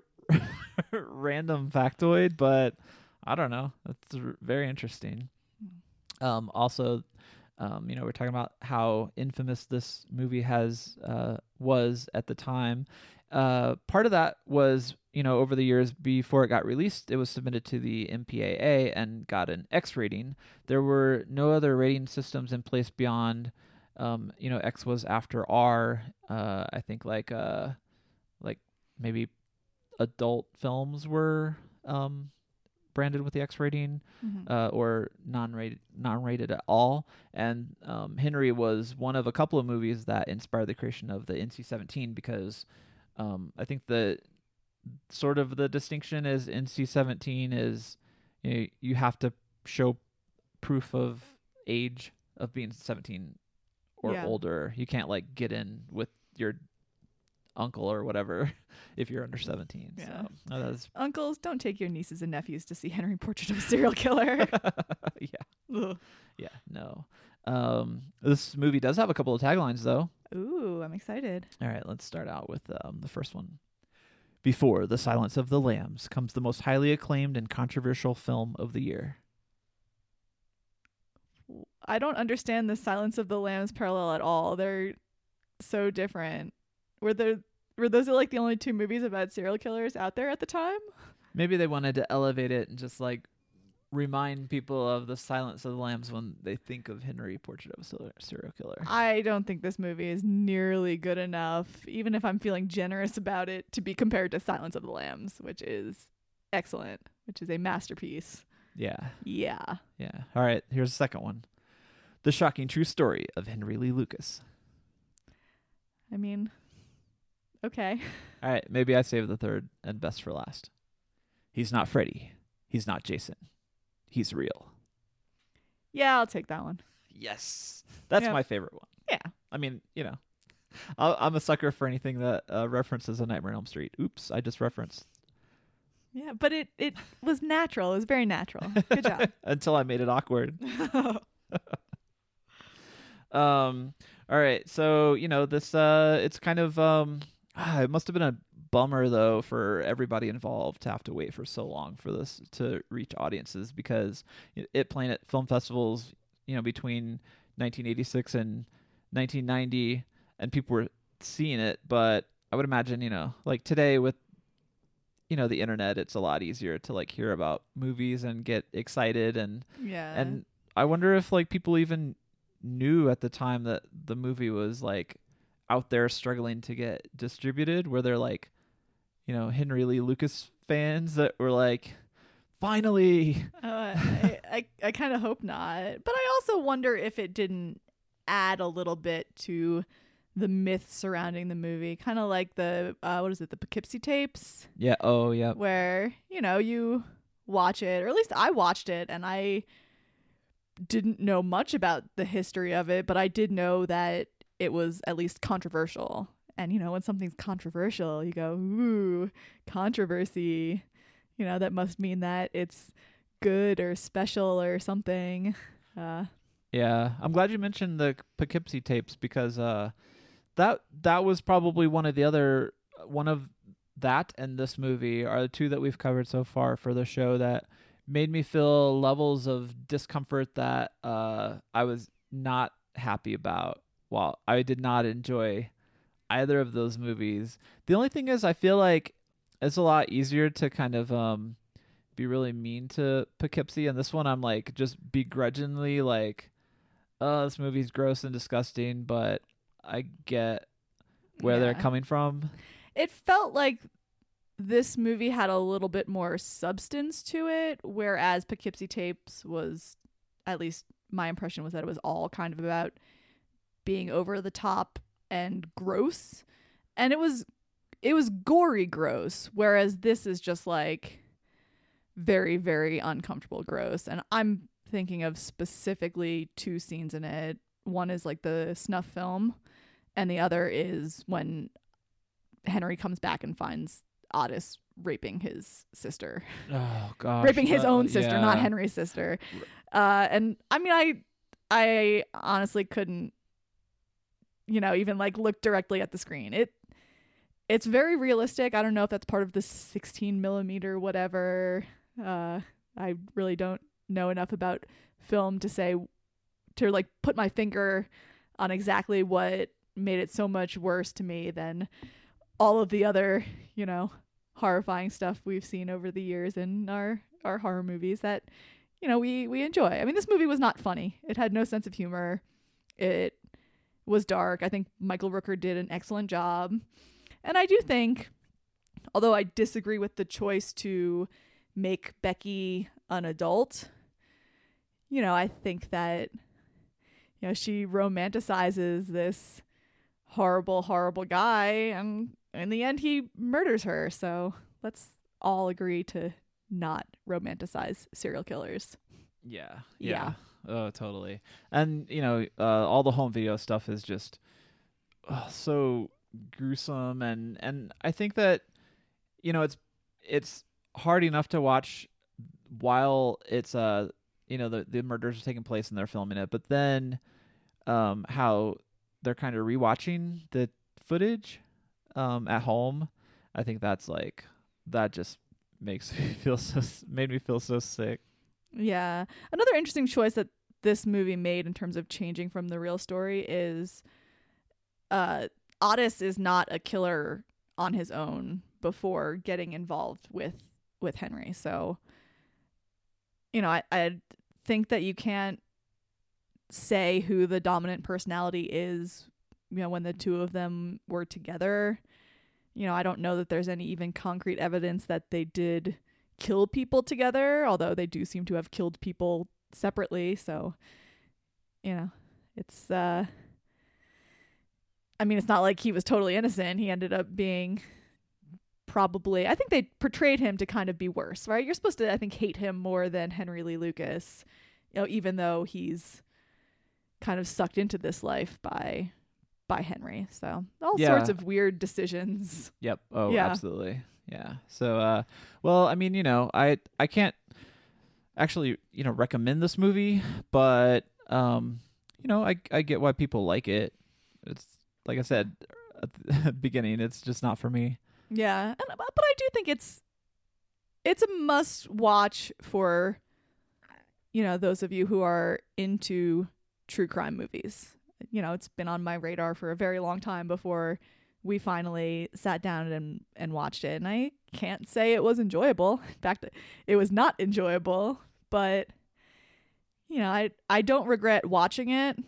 random factoid, but I don't know. That's r- very interesting. Um, also, um, you know, we're talking about how infamous this movie has uh, was at the time. Uh, part of that was, you know, over the years before it got released, it was submitted to the M P A A and got an X rating. There were no other rating systems in place beyond, um, you know, X was after R. Uh, I think like, uh, like maybe adult films were um, branded with the X rating, Mhm. uh, or non-rated, non-rated at all. And um, Henry was one of a couple of movies that inspired the creation of the N C seventeen because um, I think the sort of the distinction is N C seventeen is, you know, you have to show proof of age of being seventeen or Yeah. older. You can't like get in with your uncle or whatever if you're under seventeen. Yeah. So uh, that's Uncles, don't take your nieces and nephews to see Henry Portrait of a Serial Killer. yeah. Ugh. Yeah, no. Um, this movie does have a couple of taglines, though. Ooh, I'm excited. All right, let's start out with um, the first one. Before The Silence of the Lambs comes the most highly acclaimed and controversial film of the year. I don't understand the Silence of the Lambs parallel at all. They're so different. Were there were those like the only two movies about serial killers out there at the time? Maybe they wanted to elevate it and just like remind people of The Silence of the Lambs when they think of Henry Portrait of a Ser- Serial Killer. I don't think this movie is nearly good enough, even if I'm feeling generous about it, to be compared to Silence of the Lambs, which is excellent, which is a masterpiece. Yeah. Yeah. Yeah. All right. Here's the second one. The shocking true story of Henry Lee Lucas. I mean, okay. All right. Maybe I save the third and best for last. He's not Freddy. He's not Jason. He's real. Yeah, I'll take that one. Yes. That's Yep. my favorite one. Yeah. I mean, you know, I'll, I'm a sucker for anything that uh, references A Nightmare on Elm Street. Oops, I just referenced. Yeah, but it, it was natural. It was very natural. Good job. Until I made it awkward. um. All right. So, you know, this, uh, it's kind of, um, ah, it must have been a bummer, though, for everybody involved to have to wait for so long for this to reach audiences, because it playing at film festivals, you know, between nineteen eighty-six and nineteen ninety, and people were seeing it. But I would imagine, you know, like today with, you know, the internet, it's a lot easier to like hear about movies and get excited. And, Yeah. and I wonder if like people even knew at the time that the movie was like out there struggling to get distributed, where they're like, you know, Henry Lee Lucas fans that were like, finally. Uh, I, I, I kind of hope not. But I also wonder if it didn't add a little bit to the myth surrounding the movie. Kind of like the, uh, what is it, the Poughkeepsie tapes? Yeah. Oh, yeah. Where, you know, you watch it, or at least I watched it, and I didn't know much about the history of it, but I did know that it was at least controversial. And, you know, when something's controversial, you go, ooh, controversy. You know, that must mean that it's good or special or something. Uh, yeah. I'm glad you mentioned the Poughkeepsie tapes, because uh, that that was probably one of the other, one of that and this movie are the two that we've covered so far for the show that made me feel levels of discomfort that uh, I was not happy about. While I did not enjoy either of those movies. The only thing is, I feel like it's a lot easier to kind of um, be really mean to Poughkeepsie, and this one I'm like just begrudgingly like, oh, this movie's gross and disgusting, but I get where Yeah. they're coming from. It felt like this movie had a little bit more substance to it, whereas Poughkeepsie Tapes was, at least my impression was that it was all kind of about being over the top and gross. And it was it was gory gross, whereas this is just like very, very uncomfortable gross. And I'm thinking of specifically two scenes in it. One is like the snuff film, and the other is when Henry comes back and finds Otis raping his sister. Oh gosh. Raping his uh, own sister, yeah. not Henry's sister. Uh, and I mean, I I honestly couldn't, you know, even like look directly at the screen. It it's very realistic. I don't know if that's part of the sixteen millimeter whatever. Uh, I really don't know enough about film to say, to like put my finger on exactly what made it so much worse to me than all of the other, you know, horrifying stuff we've seen over the years in our, our horror movies that, you know, we, we enjoy. I mean, this movie was not funny. It had no sense of humor. It was dark. I think Michael Rooker did an excellent job. And I do think, although I disagree with the choice to make Becky an adult, you know, I think that, you know, she romanticizes this horrible, horrible guy, and in the end he murders her. So let's all agree to not romanticize serial killers. Yeah. Yeah. Yeah. Oh, totally. And, you know, uh, all the home video stuff is just uh, so gruesome. And, and I think that, you know, it's, it's hard enough to watch while it's, uh, you know, the, the murders are taking place and they're filming it, but then um, how they're kind of rewatching the footage um, at home. I think that's like, that just makes me feel so, made me feel so sick. Yeah. Another interesting choice that this movie made in terms of changing from the real story is uh, Otis is not a killer on his own before getting involved with, with Henry. So, you know, I, I think that you can't say who the dominant personality is, you know, when the two of them were together. You know, I don't know that there's any even concrete evidence that they did kill people together, although they do seem to have killed people separately. So, you know, it's, uh, I mean, it's not like he was totally innocent. He ended up being probably, I think they portrayed him to kind of be worse, right? You're supposed to, I think, hate him more than Henry Lee Lucas, you know, even though he's kind of sucked into this life by by Henry. So all Yeah. sorts of weird decisions. Yep. Oh, Yeah. absolutely. Yeah. So, uh, well, I mean, you know, I I can't actually, you know, recommend this movie, but um, you know, I I get why people like it. It's like I said at the beginning, it's just not for me. Yeah, and, but I do think it's it's a must watch for, you know, those of you who are into true crime movies. You know, it's been on my radar for a very long time before we finally sat down and and watched it. And I can't say it was enjoyable. In fact, it was not enjoyable, but you know, I I don't regret watching it.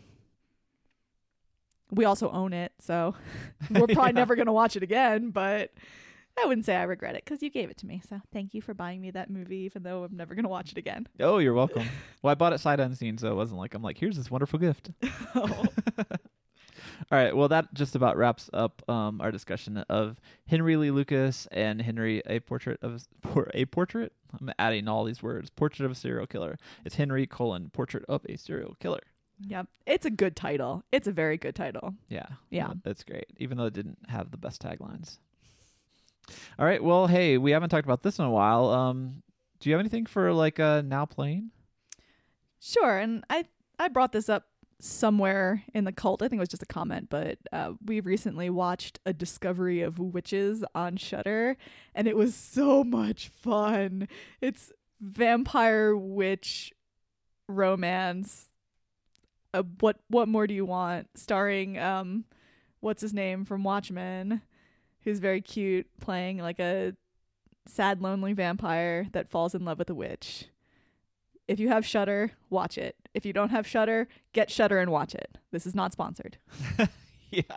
We also own it, so we're probably Yeah. never going to watch it again, but I wouldn't say I regret it because you gave it to me. So thank you for buying me that movie, even though I'm never going to watch it again. Oh, you're welcome. Well, I bought it sight unseen, so it wasn't like I'm like, here's this wonderful gift. Oh. All right. Well, that just about wraps up um, our discussion of Henry Lee Lucas and Henry, a portrait of por- a portrait. I'm adding all these words. Portrait of a serial killer. It's Henry colon portrait of a serial killer. Yep. It's a good title. It's a very good title. Yeah. Yeah. That's great. Even though it didn't have the best taglines. All right. Well, hey, we haven't talked about this in a while. Um, do you have anything for like uh, now playing? Sure. And I, I brought this up somewhere in the cult. I think it was just a comment, but uh, we recently watched A Discovery of Witches on Shudder, and it was so much fun. It's vampire witch romance. Uh, what what more do you want? Starring um, what's his name from Watchmen, who's very cute, playing like a sad, lonely vampire that falls in love with a witch. If you have Shudder, watch it. If you don't have Shudder, get Shudder and watch it. This is not sponsored. Yeah.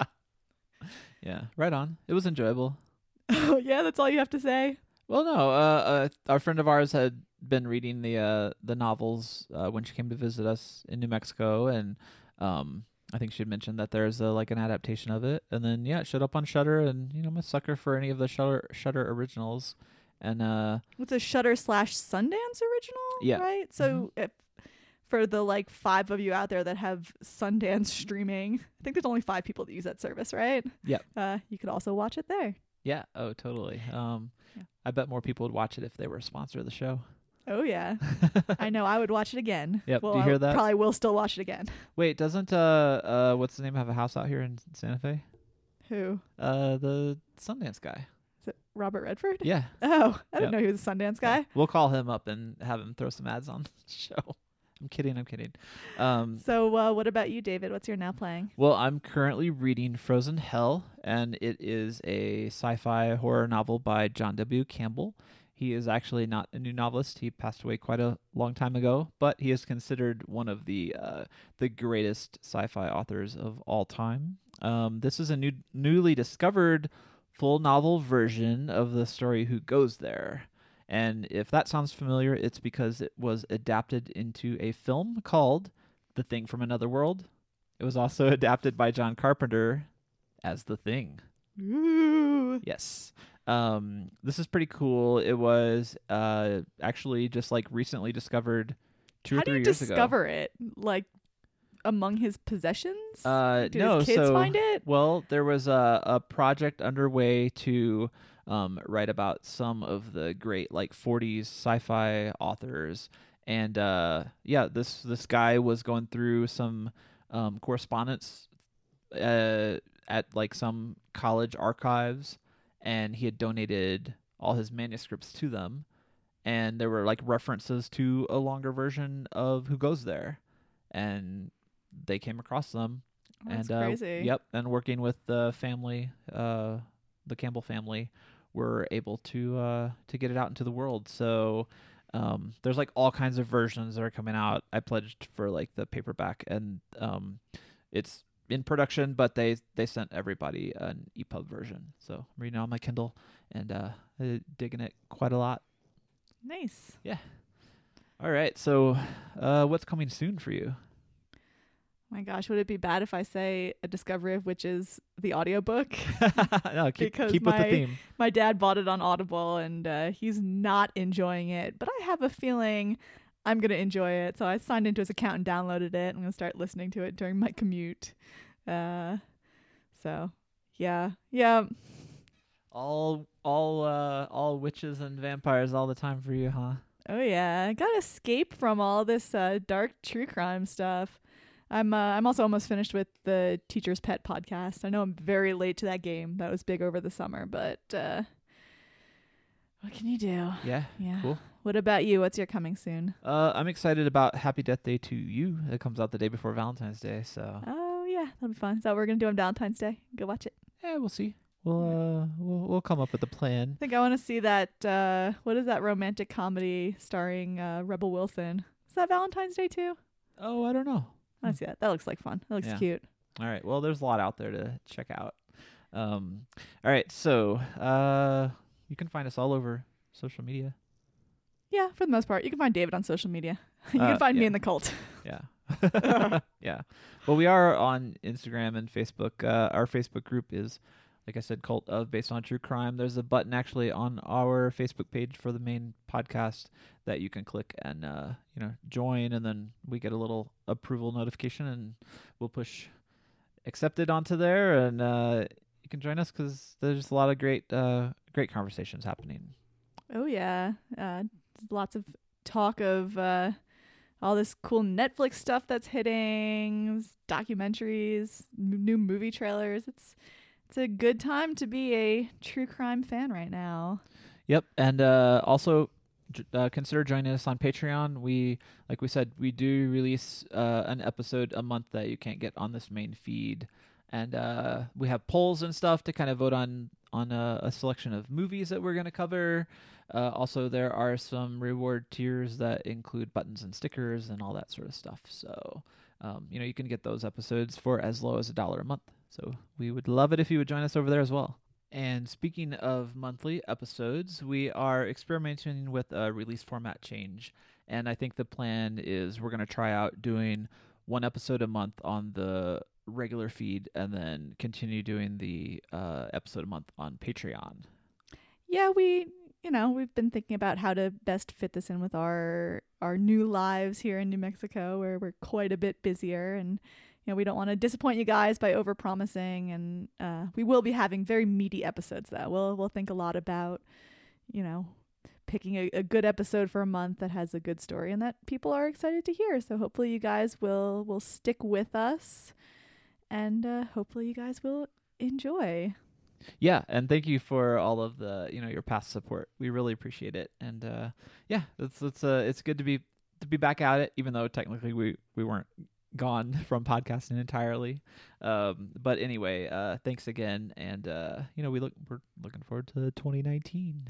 Yeah. Right on. It was enjoyable. Oh yeah, that's all you have to say. Well, no. Uh, uh, our friend of ours had been reading the uh, the novels uh, when she came to visit us in New Mexico, and um, I think she had mentioned that there's a, like an adaptation of it. And then yeah, it showed up on Shudder, and you know, I'm a sucker for any of the Shudder Shudder originals. And uh, It's a Shudder slash Sundance original, Yeah. right? So if for the like five of you out there that have Sundance streaming, I think there's only five people that use that service, right? Yep. Uh, you could also watch it there. yeah, oh, totally. Um, Yeah. I bet more people would watch it if they were a sponsor of the show. Oh yeah, I know. I would watch it again. Yep, Well, do you I hear that? Probably will still watch it again. Wait, doesn't uh uh what's the name have a house out here in Santa Fe? Who? Uh, the Sundance guy. Is it Robert Redford? Yeah. Oh, I didn't Yep. know he was a Sundance guy. We'll call him up and have him throw some ads on the show. I'm kidding. I'm kidding. Um, So uh, what about you, David? What's your now playing? well, I'm currently reading Frozen Hell, and it is a sci-fi horror novel by John W. Campbell. He is actually not a new novelist. He passed away quite a long time ago, but he is considered one of the uh, the greatest sci-fi authors of all time. Um, this is a new, newly discovered full novel version of the story Who Goes There? And if that sounds familiar, it's because it was adapted into a film called The Thing from Another World. It was also adapted by John Carpenter as The Thing. Ooh. Yes. Um, this is pretty cool. It was uh, actually just like recently discovered two How or do three you years ago. discover it? Like among his possessions? Uh, Did no, his kids so find it? well, there was a, a project underway to um, write about some of the great like forties sci-fi authors, and uh, yeah, this this guy was going through some um, correspondence uh, at like some college archives, and he had donated all his manuscripts to them, and there were like references to a longer version of Who Goes There, and they came across them. Oh, that's and uh, crazy. Yep, and working with the family, uh, the Campbell family, were able to uh, to get it out into the world. So um, there's like all kinds of versions that are coming out. I pledged for like the paperback, and um, it's in production, but they they sent everybody an E P U B version. So I'm reading it on my Kindle and uh, uh, digging it quite a lot. Nice. Yeah. All right. So, uh, what's coming soon for you? My gosh, would it be bad if I say A Discovery of Witches, the audiobook? No, keep, because keep my, with the theme. My dad bought it on Audible, and uh, he's not enjoying it. But I have a feeling I'm going to enjoy it. So I signed into his account and downloaded it. I'm going to start listening to it during my commute. Uh, so, yeah. Yeah. All, all, uh, all witches and vampires all the time for you, huh? Oh, yeah. I got to escape from all this uh, dark true crime stuff. I'm uh, I'm also almost finished with the Teacher's Pet podcast. I know I'm very late to that game. That was big over the summer, but uh, what can you do? Yeah, Yeah. cool. What about you? What's your coming soon? Uh, I'm excited about Happy Death Day to You. It comes out the day before Valentine's Day, so Oh, yeah. That'll be fun. Is that what we're going to do on Valentine's Day? Go watch it. yeah, we'll see. We'll uh, we'll we'll come up with a plan. I think I want to see that, uh, what is that romantic comedy starring uh, Rebel Wilson? Is that Valentine's Day too? Oh, I don't know. I see that. That looks like fun. That looks Yeah. cute. All right. Well, there's a lot out there to check out. Um, all right. So, uh, you can find us all over social media. Yeah, for the most part. You can find David on social media. You Uh, can find me yeah. in the cult. Yeah. Yeah. Well, we are on Instagram and Facebook. Uh, our Facebook group is, like I said, Cult of Based on True Crime. There's a button actually on our Facebook page for the main podcast that you can click and, uh, you know, join, and then we get a little approval notification, and we'll push accepted onto there, and uh, you can join us because there's a lot of great, uh, great conversations happening. Oh, yeah. Uh, lots of talk of uh, all this cool Netflix stuff that's hitting, documentaries, m- new movie trailers. It's it's a good time to be a true crime fan right now. Yep, and uh, also j- uh, consider joining us on Patreon. We, like we said, we do release uh, an episode a month that you can't get on this main feed, and uh, we have polls and stuff to kind of vote on on a, a selection of movies that we're going to cover. Uh, also, there are some reward tiers that include buttons and stickers and all that sort of stuff. So, um, you know, you can get those episodes for as low as a dollar a month. So we would love it if you would join us over there as well. And speaking of monthly episodes, we are experimenting with a release format change. And I think the plan is we're going to try out doing one episode a month on the regular feed and then continue doing the uh, episode a month on Patreon. Yeah, we, you know, we've been thinking about how to best fit this in with our our new lives here in New Mexico, where we're quite a bit busier, and you know, we don't want to disappoint you guys by overpromising, and uh, we will be having very meaty episodes, though. We'll we'll think a lot about, you know, picking a, a good episode for a month that has a good story and that people are excited to hear. So hopefully you guys will will stick with us, and uh, hopefully you guys will enjoy. Yeah, and thank you for all of the, you know, your past support. We really appreciate it. And uh, yeah, it's it's uh, it's good to be to be back at it, even though technically we, we weren't gone from podcasting entirely. Um, but anyway, uh, thanks again, and uh, you know, we look we're looking forward to twenty nineteen.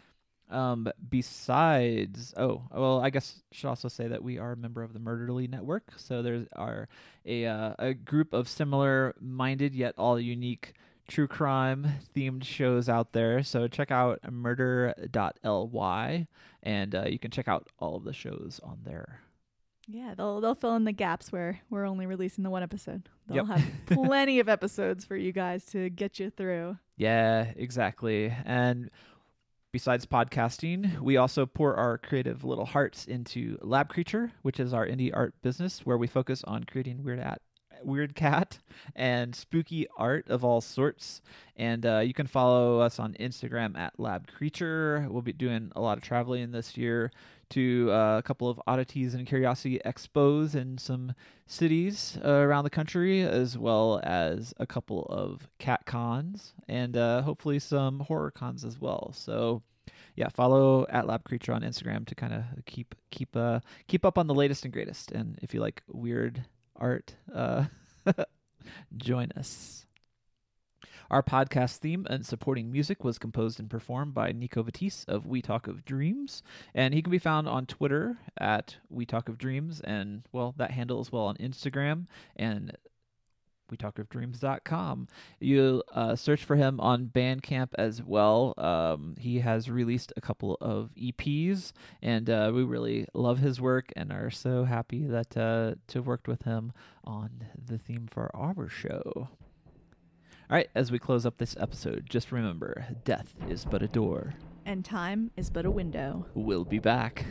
Um, besides, oh, well, I guess I should also say that we are a member of the Murderly Network. So there's our a uh, a group of similar-minded yet all unique true crime themed shows out there. So check out murder dot L Y, and uh, you can check out all of the shows on there. Yeah, they'll they'll fill in the gaps where we're only releasing the one episode. They'll Yep. have plenty of episodes for you guys to get you through. Yeah, exactly. And besides podcasting, we also pour our creative little hearts into Lab Creature, which is our indie art business where we focus on creating weird at weird cat and spooky art of all sorts. And uh, you can follow us on Instagram at Lab Creature. We'll be doing a lot of traveling this year to uh, a couple of oddities and curiosity expos in some cities uh, around the country, as well as a couple of cat cons and uh, hopefully some horror cons as well. So yeah, follow at Lab Creature on Instagram to kind of keep keep uh keep up on the latest and greatest. And if you like weird art, uh join us. Our podcast theme and supporting music was composed and performed by Nico Vitisse of We Talk of Dreams, and he can be found on Twitter at We Talk of Dreams, and well, that handle as well on Instagram. And we talk of dreams dot com. You uh, search for him on Bandcamp as well. Um, he has released a couple of E Ps, and uh, we really love his work and are so happy that uh, to have worked with him on the theme for our show. All right, as we close up this episode, just remember, death is but a door. And time is but a window. We'll be back.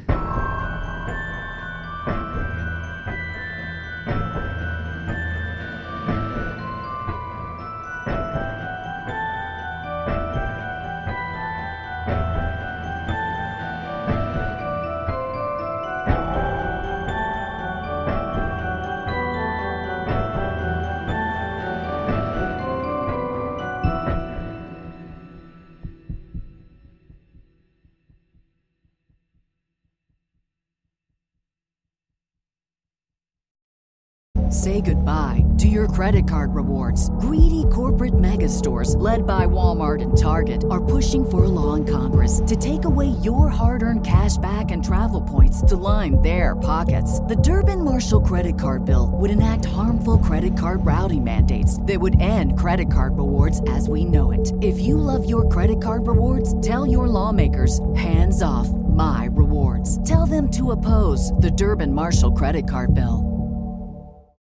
Say goodbye to your credit card rewards. Greedy corporate mega stores, led by Walmart and Target, are pushing for a law in Congress to take away your hard-earned cash back and travel points to line their pockets. The Durbin-Marshall credit card bill would enact harmful credit card routing mandates that would end credit card rewards as we know it. If you love your credit card rewards, tell your lawmakers, hands off my rewards. Tell them to oppose the Durbin-Marshall credit card bill.